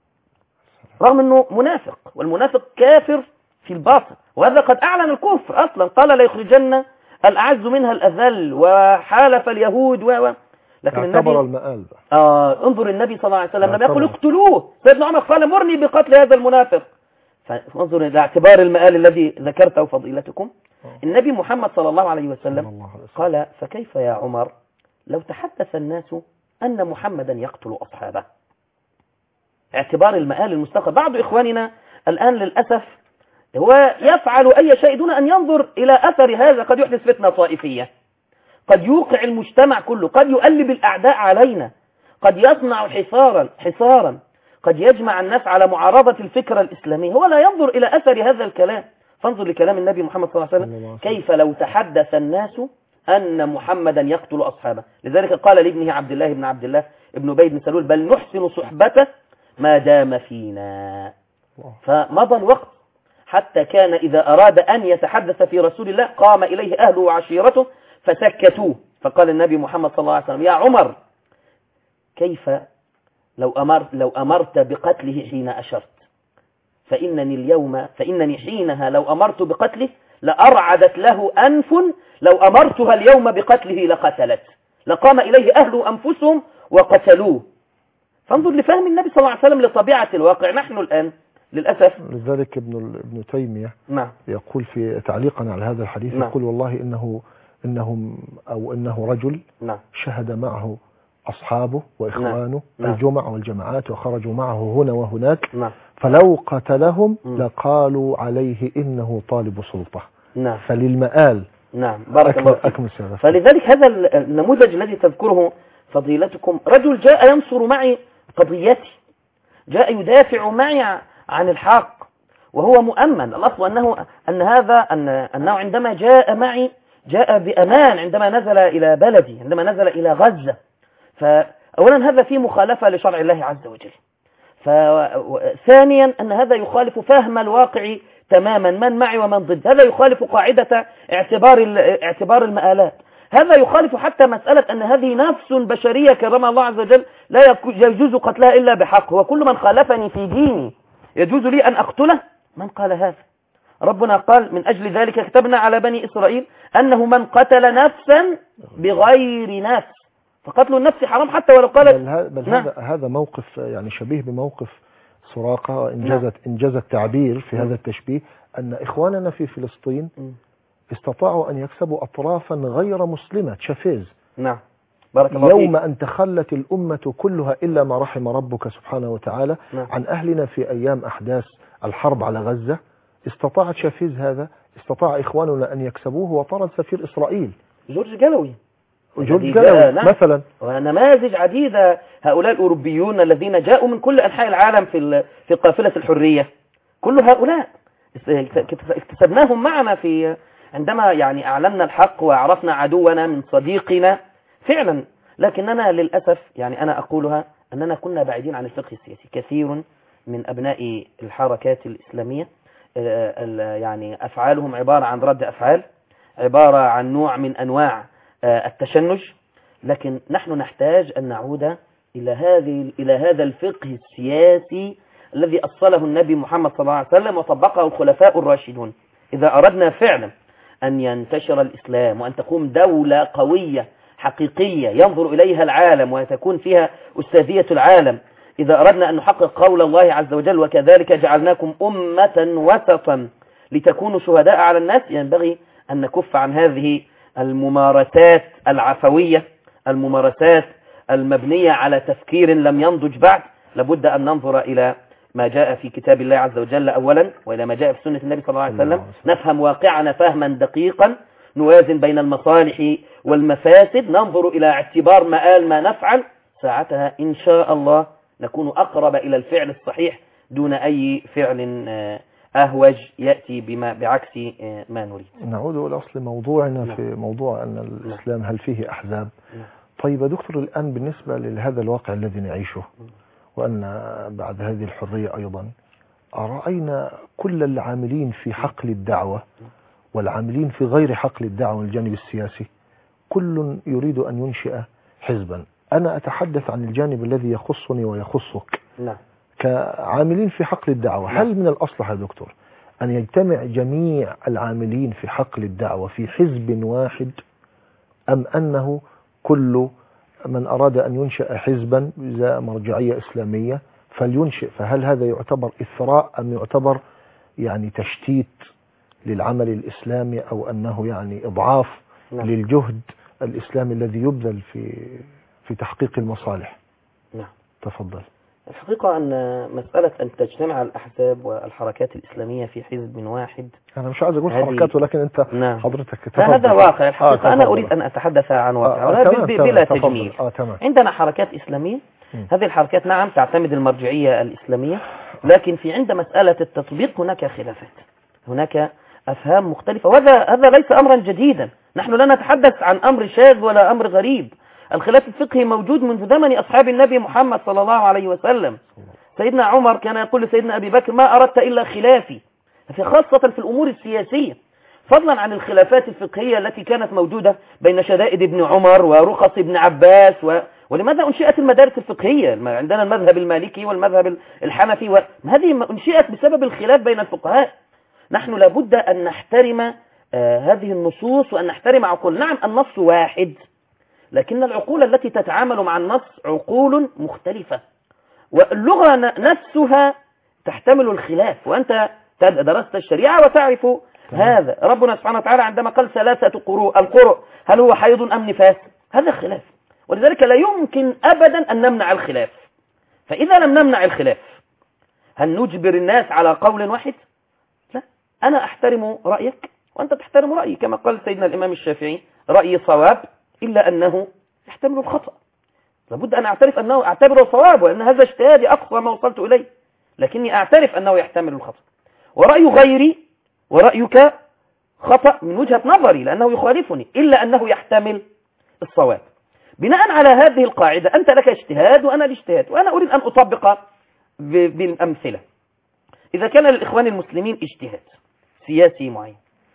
رغم أنه منافق، والمنافق كافر في الباطن، وهذا قد أعلن الكفر أصلا. قال ليخرجن الأعز منها الأذل وحالف اليهود و لكن النبي المآل آه انظر النبي صلى الله عليه وسلم لم يقل اقتلوه، سيدنا عمر قال مرني بقتل هذا المنافق. فانظر إلى اعتبار المآل الذي ذكرته فضيلتكم. النبي محمد صلى الله عليه وسلم قال فكيف يا عمر لو تحدث الناس أن محمدا يقتل أصحابه؟ اعتبار المآل المستقبل. بعض إخواننا الآن للأسف هو يفعل أي شيء دون أن ينظر إلى أثر هذا. قد يحدث فتنة طائفية، قد يوقع المجتمع كله، قد يؤلب الأعداء علينا، قد يصنع حصارا حصارا قد يجمع الناس على معارضة الفكرة الإسلامية. هو لا ينظر إلى أثر هذا الكلام. فانظر لكلام النبي محمد صلى الله عليه وسلم، كيف لو تحدث الناس أن محمدا يقتل أصحابه. لذلك قال لابنه عبد الله بن عبد الله ابن أبي بن سلول بل نحسن صحبته ما دام فينا. فمضى الوقت حتى كان إذا أراد أن يتحدث في رسول الله قام إليه أهله وعشيرته فسكتوه. فقال النبي محمد صلى الله عليه وسلم يا عمر كيف لو أمرت, لو أمرت بقتله حين أشرت، فإنني اليوم فإنني حينها لو أمرت بقتله لأرعدت له أنف، لو أمرتها اليوم بقتله لقتلت، لقام إليه أهله أنفسهم وقتلوه. فانظر لفهم النبي صلى الله عليه وسلم لطبيعة الواقع. نحن الآن للأسف لذلك ابن ابن تيمية نعم. يقول في تعليقا على هذا الحديث نعم. يقول والله إنه إنهم أو إنه رجل نعم. شهد معه أصحابه وإخوانه نعم. الجمع والجماعات وخرجوا معه هنا وهناك، نعم. فلو قتلهم مم. لقالوا عليه إنه طالب سلطة. نعم. فللمآل. نعم. بارك الله فيك. أكمل سيادة. فلذلك هذا النموذج الذي تذكره فضيلتكم، رجل جاء ينصر معي قضيتي، جاء يدافع معي عن الحق وهو مؤمن. الأصل أنه أن هذا أن أنه عندما جاء معي جاء بأمان عندما نزل إلى بلدي، عندما نزل إلى غزة. فأولا هذا فيه مخالفة لشرع الله عز وجل. ثانيا أن هذا يخالف فهم الواقع تماما، من معي ومن ضد. هذا يخالف قاعدة اعتبار اعتبار المآلات. هذا يخالف حتى مسألة أن هذه نفس بشرية كرم الله عز وجل لا يجوز قتلها إلا بحق، وكل من خالفني في ديني يجوز لي أن أقتله. من قال هذا؟ ربنا قال من أجل ذلك كتبنا على بني إسرائيل أنه من قتل نفسا بغير نفس فقتل النفس حرام حتى ولو قالت. بل, بل نعم. هذا هذا موقف يعني شبيه بموقف سراقة. إنجاز إنجاز التعبير في نعم. هذا التشبيه أن إخواننا في فلسطين م. استطاعوا أن يكسبوا أطرافا غير مسلمة تشافيز. نعم. بارك الله يوم فيك. أن تخلت الأمة كلها إلا ما رحم ربك سبحانه وتعالى نعم. عن أهلنا في أيام أحداث الحرب على غزة، استطاع تشافيز هذا، استطاع إخواننا أن يكسبوه وطرد سفير إسرائيل جورج جلوي. جورج الذي جلوي جاء- نعم. مثلا. ونماذج عديدة. هؤلاء الأوروبيون الذين جاءوا من كل أنحاء العالم في ال- في قافلة الحرية، كل هؤلاء اكتسبناهم معنا في عندما يعني أعلنا الحق وعرفنا عدونا من صديقنا فعلا. لكننا للأسف يعني أنا أقولها أننا كنا بعيدين عن الفقه السياسي. كثير من أبناء الحركات الإسلامية آه، ال- يعني أفعالهم عبارة عن رد أفعال، عبارة عن نوع من أنواع آه، التشنج. لكن نحن نحتاج أن نعود إلى هذه إلى هذا الفقه السياسي الذي أصله النبي محمد صلى الله عليه وسلم وطبقه الخلفاء الراشدون. إذا أردنا فعلا أن ينتشر الإسلام وأن تقوم دولة قوية حقيقية ينظر إليها العالم وتكون فيها أستاذية العالم، إذا أردنا أن نحقق قول الله عز وجل وكذلك جعلناكم أمة وسطا لتكونوا شهداء على الناس، ينبغي أن نكف عن هذه الممارسات العفوية، الممارسات المبنية على تفكير لم ينضج بعد. لابد أن ننظر إلى ما جاء في كتاب الله عز وجل أولا، وإلى ما جاء في سنة النبي صلى الله عليه وسلم، نفهم واقعنا فهما دقيقا، نوازن بين المصالح والمفاسد، ننظر إلى اعتبار مآل ما نفعل. ساعتها إن شاء الله نكون أقرب إلى الفعل الصحيح دون أي فعل أهوج يأتي بما بعكس ما نريد. نعود إلى أصل موضوعنا نعم. في موضوع أن الإسلام هل فيه أحزاب. نعم. طيب يا دكتور، الآن بالنسبة لهذا الواقع الذي نعيشه، وأن بعد هذه الحرية أيضا رأينا كل العاملين في حقل الدعوة والعاملين في غير حقل الدعوة من الجانب السياسي كل يريد أن ينشئ حزبا. أنا أتحدث عن الجانب الذي يخصني ويخصك نعم. كعاملين في حقل الدعوة. هل من الأصلح يا دكتور أن يجتمع جميع العاملين في حقل الدعوة في حزب واحد، أم أنه كل من أراد أن ينشئ حزبا ذا مرجعية إسلامية فلينشئ؟ فهل هذا يعتبر إثراء أم يعتبر يعني تشتيت للعمل الإسلامي، أو أنه يعني إضعاف نعم. للجهد الإسلامي الذي يبذل في في تحقيق المصالح؟ نعم. تفضل. الحقيقة أن مسألة أن تجتمع الأحزاب والحركات الإسلامية في حزب واحد، أنا مش عايز أقول هذه- حركات، ولكن أنت نعم. حضرتك فهذا تفضل. واقع الحقيقة. آه، أنا تفضل. أريد أن أتحدث عن واقع آه، ولا تمام، ب- تمام، بلا تفضل. تجميل. آه، تمام. عندنا حركات إسلامية، م. هذه الحركات نعم تعتمد المرجعية الإسلامية، لكن في عند مسألة التطبيق هناك خلافات، هناك أفهام مختلفة، وهذا هذا ليس أمرا جديدا. نحن لا نتحدث عن أمر شاذ ولا أمر غريب. الخلاف الفقهي موجود منذ زمن أصحاب النبي محمد صلى الله عليه وسلم. سيدنا عمر كان يقول لسيدنا أبي بكر ما أردت إلا خلافي، في خاصة في الأمور السياسية، فضلا عن الخلافات الفقهية التي كانت موجودة بين شدائد ابن عمر ورخص ابن عباس و... ولماذا أنشئت المدارس الفقهية؟ عندنا المذهب المالكي والمذهب الحنفي، وهذه أنشئت بسبب الخلاف بين الفقهاء. نحن لابد أن نحترم آه هذه النصوص وأن نحترم عقول. نعم النص واحد، لكن العقول التي تتعامل مع النص عقول مختلفة، واللغة نفسها تحتمل الخلاف، وأنت درست الشريعة وتعرف هذا. ربنا سبحانه وتعالى عندما قال ثلاثة قروء، القرء هل هو حيض أم نفاس؟ هذا خلاف، ولذلك لا يمكن أبدا أن نمنع الخلاف. فإذا لم نمنع الخلاف هل نجبر الناس على قول واحد؟ لا، أنا أحترم رأيك وأنت تحترم رأيي، كما قال سيدنا الإمام الشافعي رأيي صواب إلا أنه يحتمل الخطأ. لابد أن أعترف أنه أعتبره صواب، وأن هذا اجتهادي أقصى ما وصلت إليه، لكني أعترف أنه يحتمل الخطأ. ورأي غيري ورأيك خطأ من وجهة نظري لأنه يخالفني، إلا أنه يحتمل الصواب. بناء على هذه القاعدة أنت لك اجتهاد وأنا الاجتهاد، وأنا أريد أن أطبق بالأمثلة. إذا كان للإخوان المسلمين اجتهاد سياسي معين،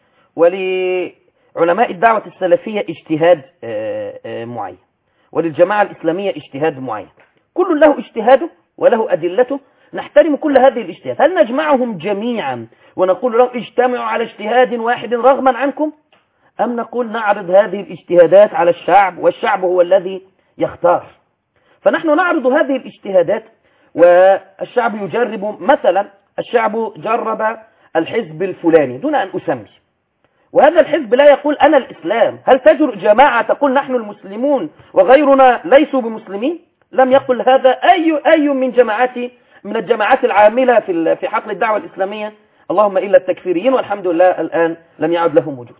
ولعلماء الدعوة السلفية اجتهاد معين، وللجماعة الإسلامية اجتهاد معين، كل له اجتهاده وله أدلته، نحترم كل هذه الاجتهاد. هل نجمعهم جميعا ونقول لهم اجتمعوا على اجتهاد واحد رغما عنكم، أم نقول نعرض هذه الاجتهادات على الشعب والشعب هو الذي يختار؟ فنحن نعرض هذه الاجتهادات والشعب يجرب. مثلا الشعب جرب الحزب الفلاني دون أن أسمي، وهذا الحزب لا يقول أنا الإسلام. هل تجرؤ جماعة تقول نحن المسلمون وغيرنا ليسوا بمسلمين؟ لم يقل هذا أي أي من جماعات من الجماعات العاملة في في حقل الدعوة الإسلامية، اللهم إلا التكفيريين، والحمد لله الآن لم يعد لهم وجود.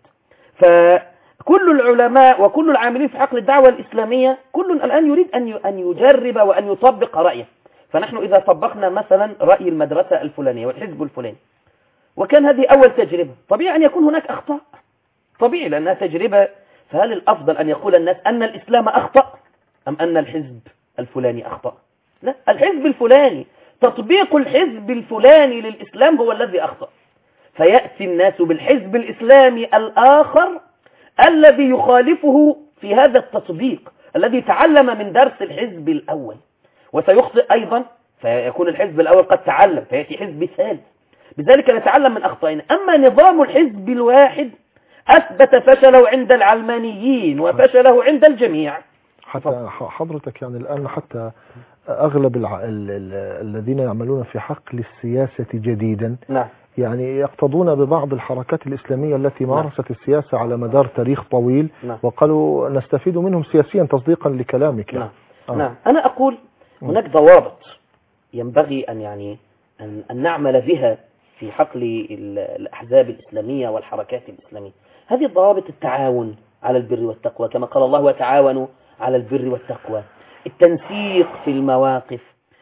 فكل العلماء وكل العاملين في حقل الدعوة الإسلامية كل الآن يريد أن أن يجرب وأن يطبق رأيه. فنحن إذا طبقنا مثلا رأي المدرسة الفلانية والحزب الفلاني، وكان هذه أول تجربة، طبيعي أن يكون هناك أخطاء، طبيعي لأنها تجربة. فهل الأفضل أن يقول الناس أن الإسلام أخطأ أم أن الحزب الفلاني أخطأ؟ لا، الحزب الفلاني، تطبيق الحزب الفلاني للإسلام هو الذي أخطأ. فيأتي الناس بالحزب الإسلامي الآخر الذي يخالفه في هذا التطبيق، الذي تعلم من درس الحزب الأول، وسيخطئ أيضا، فيكون الحزب الأول قد تعلم فيأتي حزب ثالث. بذلك نتعلم من أخطائنا. أما نظام الحزب الواحد أثبت فشله عند العلمانيين وفشله عند الجميع. حتى حضرتك يعني الآن حتى أغلب الع... ال... ال... الذين يعملون في حقل السياسة جديدا نعم. يعني يقتضون ببعض الحركات الإسلامية التي مارست نعم. السياسة على مدار تاريخ طويل نعم. وقالوا نستفيد منهم سياسيا تصديقا لكلامك. نعم. آه. نعم. أنا أقول هناك ضوابط ينبغي أن يعني أن, أن نعمل بها في حقل الأحزاب الإسلامية والحركات الإسلامية. هذه الضوابط: التعاون على البر والتقوى كما قال الله وتعاونوا على البر والتقوى، التنسيق في المواقف،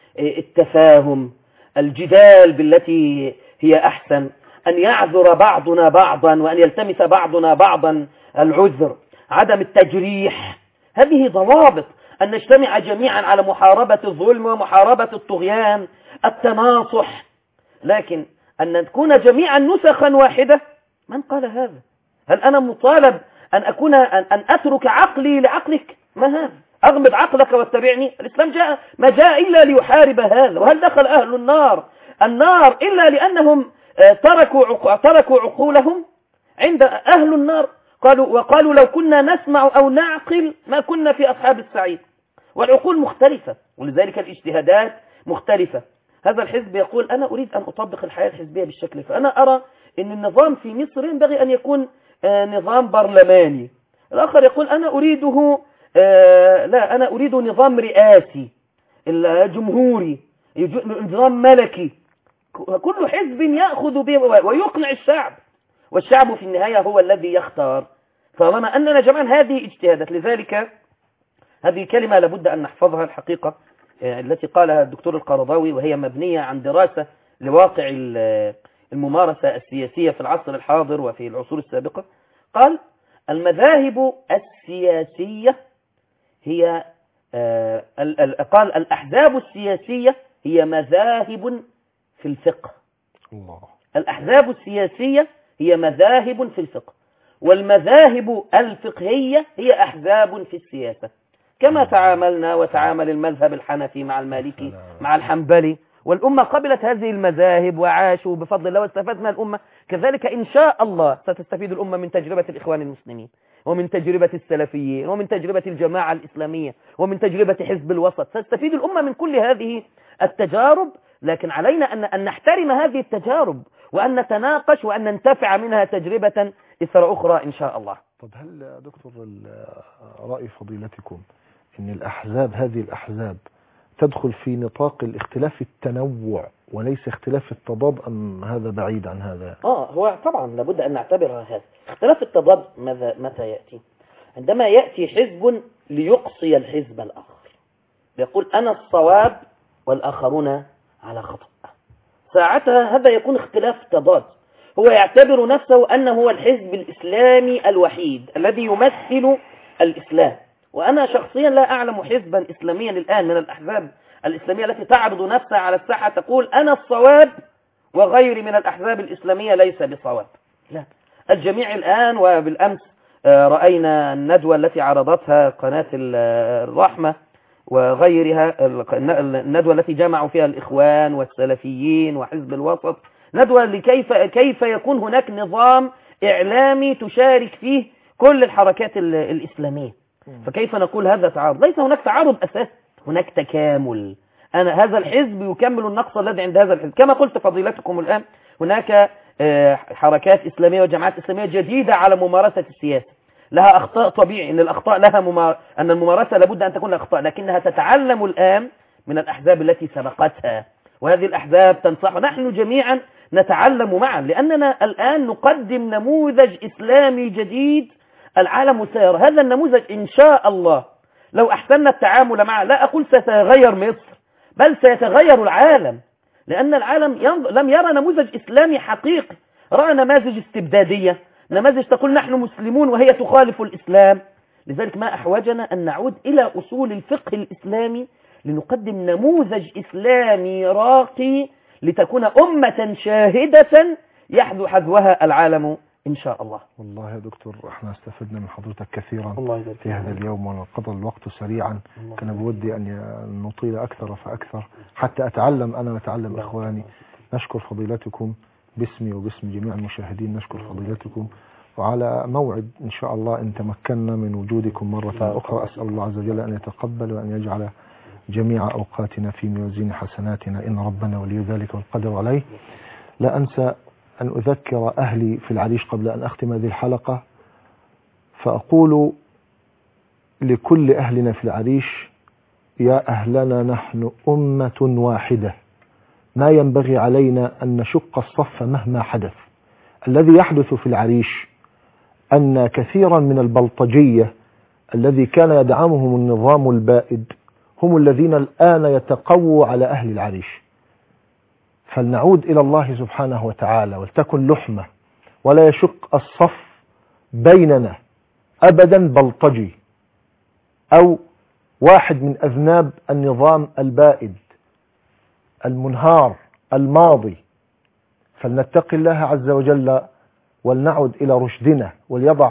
التفاهم، الجدال بالتي هي أحسن، أن يعذر بعضنا بعضا وأن يلتمس بعضنا بعضا العذر، عدم التجريح. هذه ضوابط. أن نجتمع جميعا على محاربة الظلم ومحاربة الطغيان، التناصح. لكن أن نكون جميعا نسخا واحدة، من قال هذا؟ هل أنا مطالب أن أكون أن, أن أترك عقلي لعقلك؟ ما هذا؟ أغمض عقلك واتبعني. الإسلام جاء ما جاء إلا ليحارب هذا. وهل دخل أهل النار النار إلا لأنهم تركوا تركوا عقولهم؟ عند أهل النار قالوا وقالوا لو كنا نسمع أو نعقل ما كنا في أصحاب السعير. والعقول مختلفة، ولذلك الاجتهادات مختلفة. هذا الحزب يقول أنا أريد أن أطبق الحياة الحزبية بالشكل، فأنا أرى أن النظام في مصر ينبغي أن يكون نظام برلماني. الآخر يقول أنا أريده لا أنا أريد نظام رئاسي الجمهوري، نظام ملكي. كل حزب يأخذ به ويقنع الشعب، والشعب في النهاية هو الذي يختار، طالما أننا جميعا هذه اجتهادات. لذلك هذه كلمة لابد أن نحفظها الحقيقة، التي قالها الدكتور القرضاوي، وهي مبنية عن دراسة لواقع الممارسة السياسية في العصر الحاضر وفي العصور السابقة. قال المذاهب السياسية هي قال الأحزاب السياسية هي مذاهب في الفقه. الله. الأحزاب السياسية هي مذاهب في الفقه، والمذاهب الفقهية هي أحزاب في السياسة. كما تعاملنا وتعامل المذهب الحنفي مع المالكي مع الحنبلي، والأمة قبلت هذه المذاهب وعاشوا بفضل الله واستفاد من الأمة، كذلك إن شاء الله ستستفيد الأمة من تجربة الإخوان المسلمين، ومن تجربة السلفيين، ومن تجربة الجماعة الإسلامية، ومن تجربة حزب الوسط. ستستفيد الأمة من كل هذه التجارب، لكن علينا أن أن نحترم هذه التجارب وأن نتناقش وأن ننتفع منها تجربة إثر أخرى إن شاء الله. طب هل دكتور رأي فضيلتكم ان الاحزاب هذه الاحزاب تدخل في نطاق الاختلاف التنوع وليس اختلاف التضاد، ام هذا بعيد عن هذا؟ اه هو طبعا لابد ان نعتبر هذا اختلاف التضاد. ماذا متى ياتي؟ عندما ياتي حزب ليقصي الحزب الاخر، يقول انا الصواب والاخرون على خطأ، ساعتها هذا يكون اختلاف تضاد. هو يعتبر نفسه انه هو الحزب الاسلامي الوحيد الذي يمثل الاسلام، وانا شخصيا لا اعلم حزبا اسلاميا الان من الاحزاب الاسلاميه التي تعرض نفسها على الساحه تقول انا الصواب وغيري من الاحزاب الاسلاميه ليس بصواب. لا، الجميع الان، وبالامس راينا الندوه التي عرضتها قناه الرحمه وغيرها، الندوه التي جمعوا فيها الاخوان والسلفيين وحزب الوسط، ندوه لكيف كيف يكون هناك نظام اعلامي تشارك فيه كل الحركات الاسلاميه. فكيف نقول هذا تعارض؟ ليس هناك تعارض اساسي، هناك تكامل. أنا هذا الحزب يكمل النقص الذي عند هذا الحزب. كما قلت فضيلتكم الآن، هناك حركات إسلامية وجماعات إسلامية جديدة على ممارسة السياسة، لها أخطاء، طبيعي أن الأخطاء لها ممار... أن الممارسة لابد أن تكون لها أخطاء، لكنها تتعلم الآن من الأحزاب التي سبقتها، وهذه الأحزاب تنصح. نحن جميعا نتعلم معا، لأننا الآن نقدم نموذج إسلامي جديد العالم سيرى. هذا النموذج إن شاء الله لو أحسننا التعامل معه، لا أقول ستغير مصر، بل سيتغير العالم، لأن العالم ينظ... لم يرى نموذج إسلامي حقيقي، رأى نماذج استبدادية، نماذج تقول نحن مسلمون وهي تخالف الإسلام. لذلك ما أحوجنا أن نعود إلى أصول الفقه الإسلامي لنقدم نموذج إسلامي راقي لتكون أمة شاهدة يحذو حذوها العالم إن شاء الله. والله يا دكتور احنا استفدنا من حضرتك كثيرا الله في هذا اليوم، وقضى الوقت سريعا. كان بودي أن نطيل أكثر فأكثر حتى أتعلم أنا وأتعلم إخواني. نشكر فضيلتكم باسمي وباسم جميع المشاهدين، نشكر فضيلتكم، وعلى موعد إن شاء الله إن تمكنا من وجودكم مرة أخرى. أسأل الله عز وجل أن يتقبل وأن يجعل جميع أوقاتنا في موازين حسناتنا، إن ربنا ولي ذلك والقدر عليه. لا أنسى أن أذكر أهلي في العريش قبل أن أختم هذه الحلقة، فأقول لكل أهلنا في العريش: يا أهلنا نحن أمة واحدة، ما ينبغي علينا أن نشق الصف مهما حدث. الذي يحدث في العريش أن كثيرا من البلطجية الذي كان يدعمهم النظام البائد هم الذين الآن يتقووا على أهل العريش. فلنعود إلى الله سبحانه وتعالى ولتكن لحمة، ولا يشق الصف بيننا أبدا بلطجي أو واحد من أذناب النظام البائد المنهار الماضي. فلنتقي الله عز وجل ولنعد إلى رشدنا، وليضع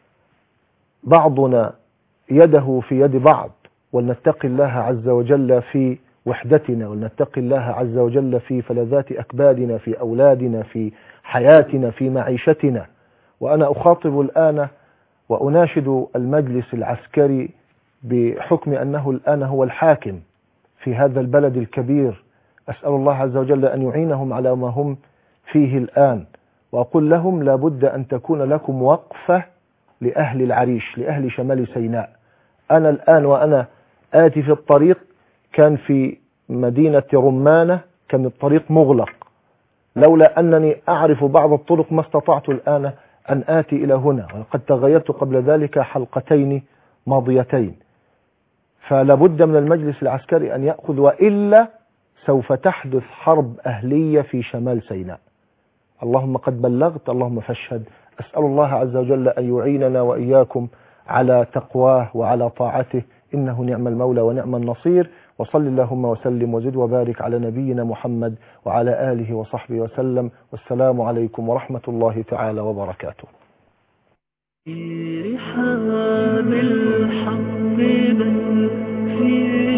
بعضنا يده في يد بعض، ولنتقي الله عز وجل في وحدتنا، ولنتقي الله عز وجل في فلذات أكبادنا، في أولادنا، في حياتنا، في معيشتنا. وأنا أخاطب الآن وأناشد المجلس العسكري بحكم أنه الآن هو الحاكم في هذا البلد الكبير، أسأل الله عز وجل أن يعينهم على ما هم فيه الآن، وأقول لهم لابد أن تكون لكم وقفة لأهل العريش، لأهل شمال سيناء. أنا الآن وأنا آتي في الطريق كان في مدينة رمانة كان الطريق مغلق، لولا أنني أعرف بعض الطرق ما استطعت الآن أن آتي إلى هنا، وقد تغيرت قبل ذلك حلقتين ماضيتين. فلابد من المجلس العسكري أن يأخذ، وإلا سوف تحدث حرب أهلية في شمال سيناء. اللهم قد بلغت، اللهم فاشهد. أسأل الله عز وجل أن يعيننا وإياكم على تقواه وعلى طاعته، إنه نعم المولى ونعم النصير. وصل اللهم وسلم وزد وبارك على نبينا محمد وعلى آله وصحبه وسلم، والسلام عليكم ورحمة الله تعالى وبركاته. في رحاب الحق بل في